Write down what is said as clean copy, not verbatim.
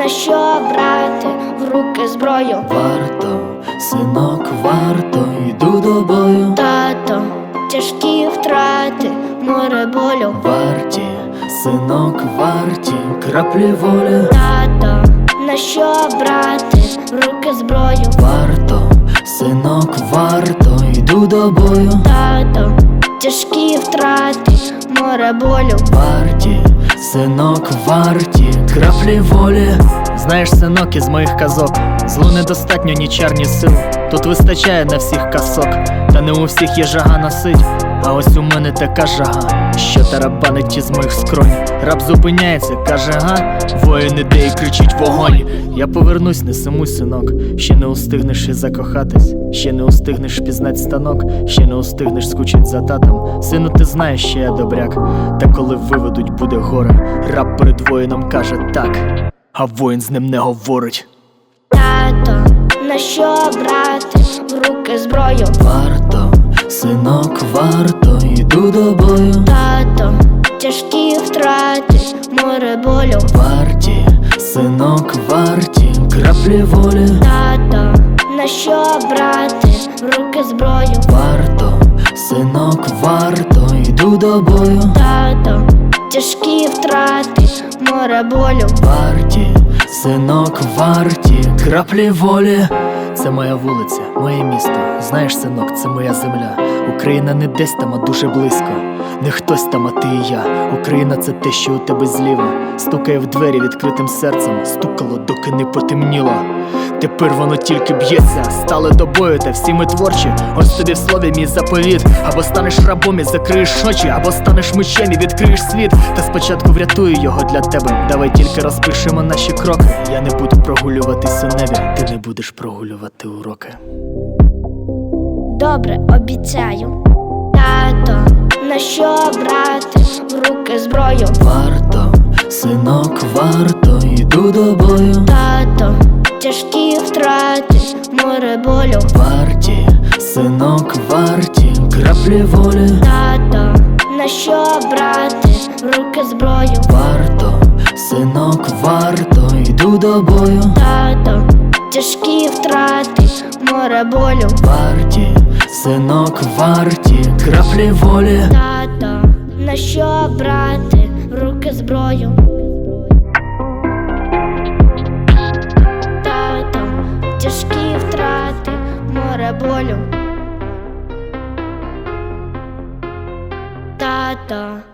на що брати в руки зброю? Варто, синок, варто, йду до бою. Тато, тяжкі втрати, море болю. Варті, синок, варті, краплі волі. Тато, на що брати в руки зброю? Варто, синок, варто, йду до бою. Тато, тяжкі втрати, море болю. Варті, синок, варті, краплі волі. Знаєш, синок, із моїх казок злу недостатньо, ні чар, ні сил. Тут вистачає на всіх казок, та не у всіх є жага носить. А ось у мене така жага, що тарабанить із моїх скронь. Раб зупиняється, каже га, воїн іде і кричить вогонь. Я повернусь, не сумуй, синок, ще не устигнеш і закохатись, ще не устигнеш пізнать станок, ще не устигнеш скучить за татом. Сину, ти знаєш, що я добряк, та коли виведуть, буде горе. Раб перед воїном каже так, а воїн з ним не говорить. Тато, на що брати в руки зброю? Варто, синок, варто, йду до бою. Тато, тяжкі втрати, море болю. Варті, синок, варті, краплі волі. Тато, на що брати в руки зброю? Варто, синок, варто, йду до бою. Тато, тяжкі втрати, море болю. Варті, синок, варті, краплі волі. Це моя вулиця, моє місто. Знаєш, синок, це моя земля. Україна не десь там, а дуже близько. Не хтось там, а ти і я. Україна — це те, що у тебе зліва. Стукає в двері відкритим серцем. Стукало, доки не потемніло. Тепер воно тільки б'ється. Стали до бою, та всі ми творчі. Ось тобі в слові мій заповіт. Або станеш рабом і закриєш очі, або станеш мечем і відкриєш світ. Та спочатку врятую його для тебе. Давай тільки розпишемо наші кроки. Я не буду прогулюватись у небі, ти не будеш прогулювати уроки. Добре, обіцяю. Тато, на що брати в руки зброю? Варто, синок, варто, йду до бою. Тато, тяжкі втрати, море болю. Варті, синок, варті, краплі волі. Тато, на що брати в руки зброю? Варто, синок, варто, йду до бою. Тато, тяжкі втрати, море болю. Варті, синок, варті, краплі волі. Тато, на що брати в руки зброю? Тато, тяжкі втрати, море болю. Тато.